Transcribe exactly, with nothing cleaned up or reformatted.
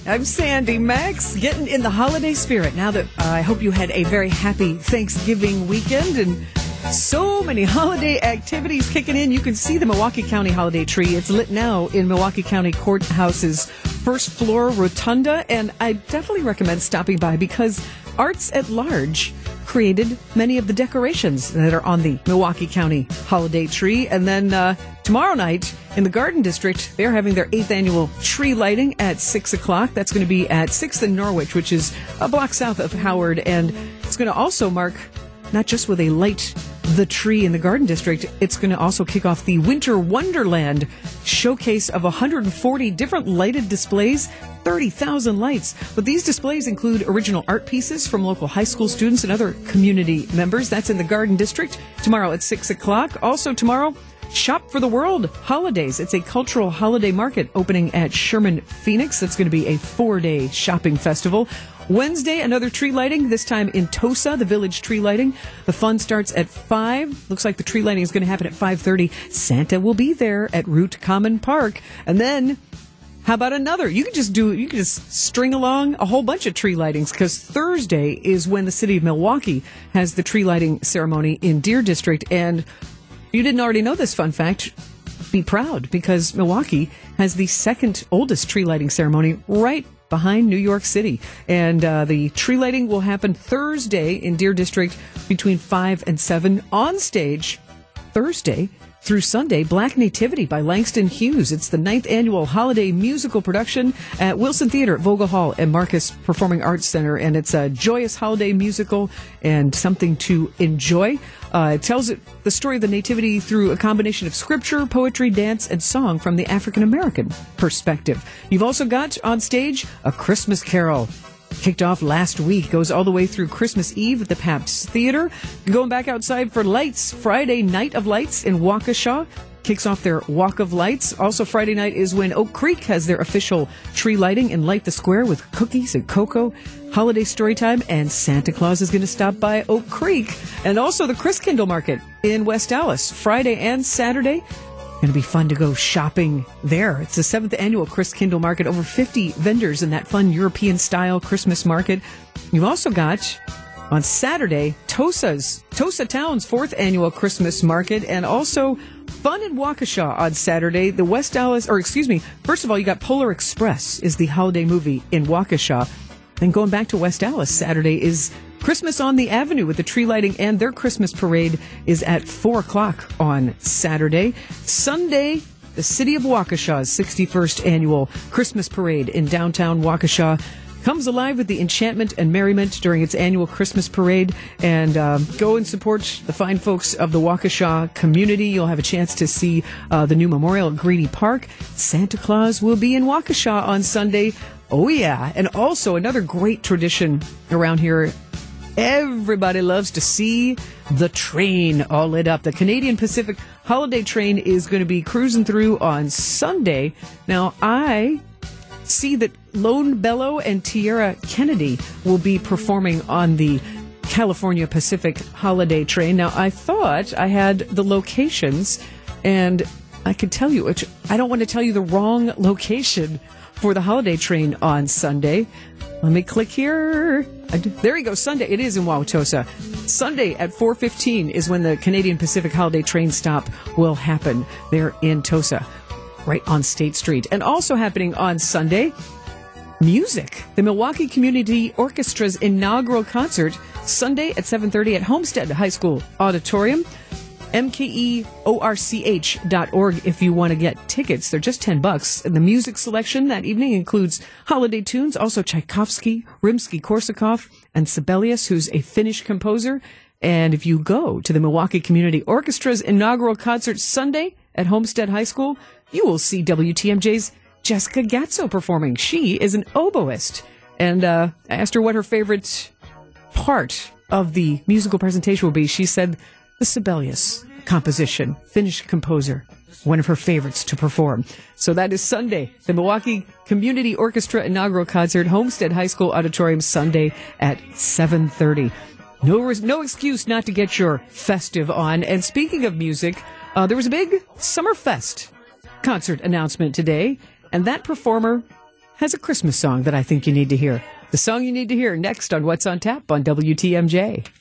I'm Sandy. Max, getting in the holiday spirit now that uh, I hope you had a very happy Thanksgiving weekend and so many holiday activities kicking in. You can see the Milwaukee County holiday tree. It's lit now in Milwaukee County Courthouse's first floor rotunda, and I definitely recommend stopping by because Arts at Large created many of the decorations that are on the Milwaukee County holiday tree. And then uh, tomorrow night in the Garden District, they're having their eighth annual tree lighting at six o'clock. That's going to be at sixth and Norwich, which is a block south of Howard. And it's going to also mark, not just with a light the tree in the Garden District, it's going to also kick off the Winter Wonderland showcase of one hundred forty different lighted displays, thirty thousand lights. But these displays include original art pieces from local high school students and other community members. That's in the Garden District tomorrow at six o'clock. Also tomorrow, Shop for the World Holidays. It's a cultural holiday market opening at Sherman Phoenix. That's going to be a four-day shopping festival. Wednesday, another tree lighting, this time in Tosa, the village tree lighting. The fun starts at five. Looks like the tree lighting is going to happen at five thirty. Santa will be there at Root Common Park. And then, how about another? You can just do, you can just string along a whole bunch of tree lightings because Thursday is when the city of Milwaukee has the tree lighting ceremony in Deer District. And if you didn't already know this fun fact, be proud because Milwaukee has the second oldest tree lighting ceremony right behind New York City. And uh, the tree lighting will happen Thursday in Deer District between five and seven. On stage, Thursday through Sunday, Black Nativity by Langston Hughes. It's the ninth annual holiday musical production at Wilson Theater at Vogel Hall and Marcus Performing Arts Center. And it's a joyous holiday musical and something to enjoy. Uh, it tells it, the story of the Nativity through a combination of scripture, poetry, dance, and song from the African-American perspective. You've also got on stage A Christmas Carol. Kicked off last week, goes all the way through Christmas Eve at the Pabst Theater. Going back outside for Lights, Friday Night of Lights in Waukesha. Kicks off their Walk of Lights. Also Friday night is when Oak Creek has their official tree lighting and light the square with cookies and cocoa. Holiday story time, and Santa Claus is going to stop by Oak Creek. And also the Christkindl Market in West Allis, Friday and Saturday. Going to be fun to go shopping there. It's the seventh annual Christkindl Market. Over fifty vendors in that fun European-style Christmas market. You've also got, on Saturday, Tosa's, Tosa Town's fourth annual Christmas market, and also fun in Waukesha on Saturday. The West Allis, or excuse me, first of all, you got Polar Express is the holiday movie in Waukesha. Then going back to West Allis, Saturday is Christmas on the Avenue with the tree lighting, and their Christmas parade is at four o'clock on Saturday. Sunday, the City of Waukesha's sixty-first annual Christmas parade in downtown Waukesha comes alive with the enchantment and merriment during its annual Christmas parade. And uh, go and support the fine folks of the Waukesha community. You'll have a chance to see uh, the new memorial at Greedy Park. Santa Claus will be in Waukesha on Sunday. Oh, yeah. And also another great tradition around here. Everybody loves to see the train all lit up. The Canadian Pacific Holiday Train is going to be cruising through on Sunday. Now, I see that Lone Bellow and Tierra Kennedy will be performing on the California Pacific Holiday Train. Now, I thought I had the locations, and I could tell you, which I don't want to tell you the wrong location for the holiday train on Sunday. Let me click here. There you go, Sunday. It is in Wauwatosa. Sunday at four fifteen is when the Canadian Pacific Holiday train stop will happen there in Tosa, right on State Street. And also happening on Sunday, music. The Milwaukee Community Orchestra's inaugural concert, Sunday at seven thirty at Homestead High School Auditorium. M K E O R C H dot org if you want to get tickets. They're just ten bucks. And the music selection that evening includes holiday tunes, also Tchaikovsky, Rimsky-Korsakov, and Sibelius, who's a Finnish composer. And if you go to the Milwaukee Community Orchestra's inaugural concert Sunday at Homestead High School, you will see W T M J's Jessica Gatso performing. She is an oboist. And uh, I asked her what her favorite part of the musical presentation will be. She said the Sibelius composition, Finnish composer, one of her favorites to perform. So that is Sunday, the Milwaukee Community Orchestra inaugural concert, Homestead High School Auditorium, Sunday at seven thirty. No, no excuse not to get your festive on. And speaking of music, uh, there was a big Summerfest concert announcement today, and that performer has a Christmas song that I think you need to hear. The song you need to hear next on What's on Tap on W T M J.